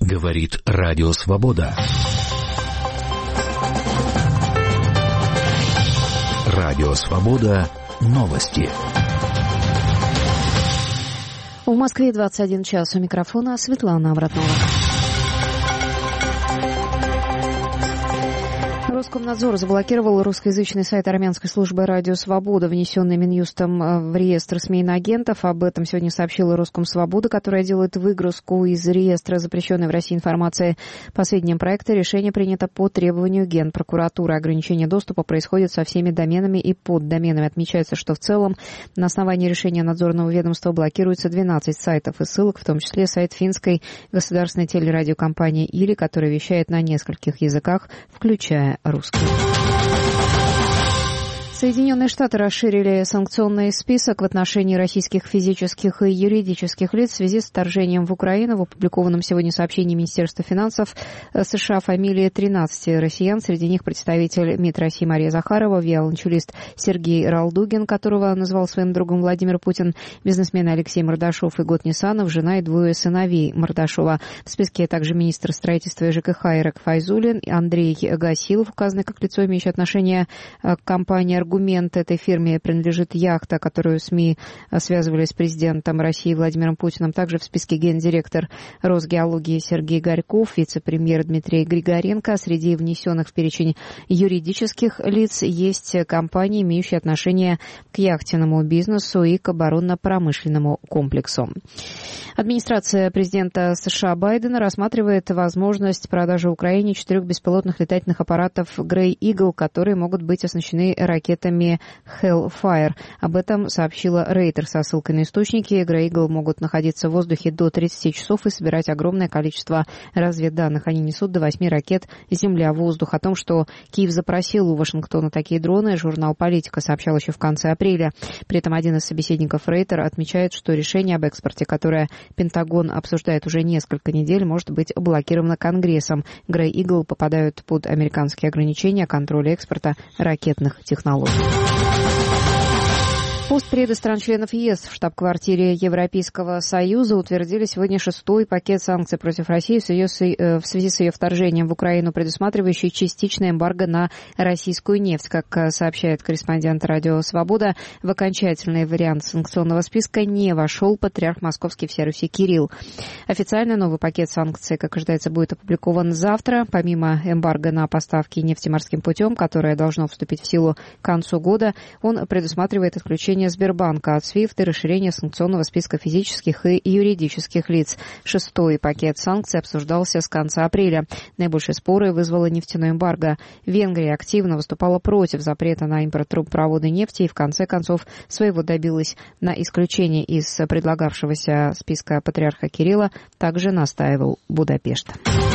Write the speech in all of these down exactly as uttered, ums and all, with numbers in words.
Говорит Радио Свобода. Радио Свобода. Новости. В Москве двадцать один час. У микрофона Светлана Абратнова. Роскомнадзор заблокировал русскоязычный сайт армянской службы «Радио Свобода», внесенный Минюстом в реестр СМИ иноагентов. Об этом сегодня сообщила Роскомсвобода, которая делает выгрузку из реестра запрещенной в России информации. По сведениям проекта, решение принято по требованию Генпрокуратуры. Ограничение доступа происходит со всеми доменами и поддоменами. Отмечается, что в целом на основании решения надзорного ведомства блокируется двенадцать сайтов и ссылок, в том числе сайт финской государственной телерадиокомпании «Или», которая вещает на нескольких языках, включая русский. Соединенные Штаты расширили санкционный список в отношении российских физических и юридических лиц в связи с вторжением в Украину. В опубликованном сегодня сообщении Министерства финансов США фамилии тринадцати россиян. Среди них представитель МИД России Мария Захарова, виолончелист Сергей Ралдугин, которого назвал своим другом Владимир Путин, бизнесмены Алексей Мордашов и Гот Нисанов, жена и двое сыновей Мордашова. В списке также министр строительства и ЖКХ Ирак Файзуллин, Андрей Гасилов, указанный как лицо, имеющее отношение к компании «Аргумент». Этой фирме принадлежит яхта, которую СМИ связывали с президентом России Владимиром Путиным. Также в списке гендиректор Росгеологии Сергей Горьков, вице-премьер Дмитрий Григоренко. Среди внесенных в перечень юридических лиц есть компании, имеющие отношение к яхтенному бизнесу и к оборонно-промышленному комплексу. Администрация президента США Байдена рассматривает возможность продажи Украине четырех беспилотных летательных аппаратов Grey Eagle, которые могут быть оснащены ракетами Hellfire. Об этом сообщила Рейтер со ссылкой на источники. Grey Eagle могут находиться в воздухе до тридцати часов и собирать огромное количество разведданных. Они несут до восьми ракет «Земля-воздух». О том, что Киев запросил у Вашингтона такие дроны, журнал «Политика» сообщал еще в конце апреля. При этом один из собеседников Рейтер отмечает, что решение об экспорте, которое Пентагон обсуждает уже несколько недель, может быть блокировано Конгрессом. Grey Eagle попадают под американские ограничения контроля экспорта ракетных технологий. Постпреды стран-членов ЕС в штаб-квартире Европейского Союза утвердили сегодня шестой пакет санкций против России в связи, с, э, в связи с ее вторжением в Украину, предусматривающий частичное эмбарго на российскую нефть. Как сообщает корреспондент «Радио Свобода», в окончательный вариант санкционного списка не вошел патриарх Московский всей Руси Кирилл. Официально новый пакет санкций, как ожидается, будет опубликован завтра. Помимо эмбарго на поставки нефти морским путем, которое должно вступить в силу к концу года, он предусматривает отключение Сбербанка от свифт и расширение санкционного списка физических и юридических лиц. Шестой пакет санкций обсуждался с конца апреля. Наибольшие споры вызвало нефтяное эмбарго. Венгрия активно выступала против запрета на импорт трубопровода нефти и в конце концов своего добилась. На исключение из предлагавшегося списка патриарха Кирилла также настаивал Будапешт.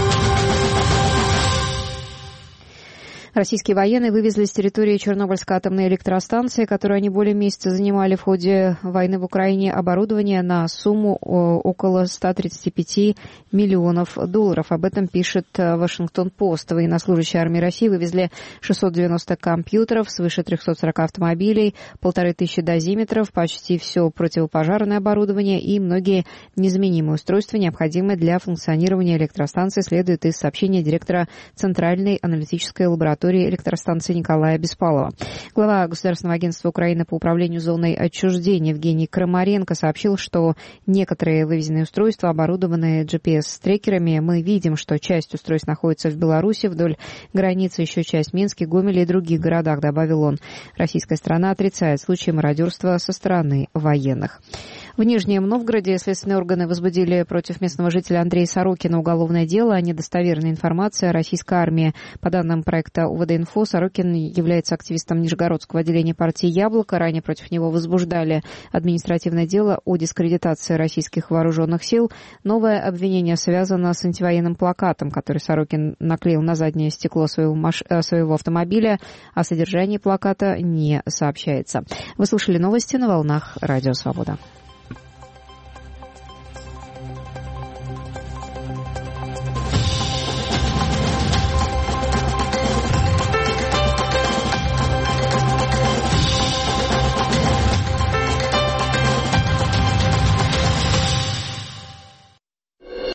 Российские военные вывезли с территории Чернобыльской атомной электростанции, которую они более месяца занимали в ходе войны в Украине, оборудование на сумму около ста тридцати пяти миллионов долларов. Об этом пишет Вашингтон-Пост. Военнослужащие армии России вывезли шестьсот девяносто компьютеров, свыше трехсот сорока автомобилей, полторы тысячи дозиметров, почти все противопожарное оборудование и многие незаменимые устройства, необходимые для функционирования электростанции, следует из сообщения директора Центральной аналитической лаборатории электростанции Николая Беспалова. Глава Государственного агентства Украины по управлению зоной отчуждения Евгений Крамаренко сообщил, что некоторые вывезенные устройства оборудованы джи пи эс-трекерами. Мы видим, что часть устройств находится в Беларуси, вдоль границы еще часть в Минске, Гомеле и других городах, добавил он. Российская сторона отрицает случаи мародерства со стороны военных. В Нижнем Новгороде следственные органы возбудили против местного жителя Андрея Сорокина уголовное дело о недостоверной информации о российской армии. По данным проекта УВД-Инфо, Сорокин является активистом Нижегородского отделения партии «Яблоко». Ранее против него возбуждали административное дело о дискредитации российских вооруженных сил. Новое обвинение связано с антивоенным плакатом, который Сорокин наклеил на заднее стекло своего, маш... своего автомобиля. О содержании плаката не сообщается. Вы слушали новости на волнах Радио Свобода.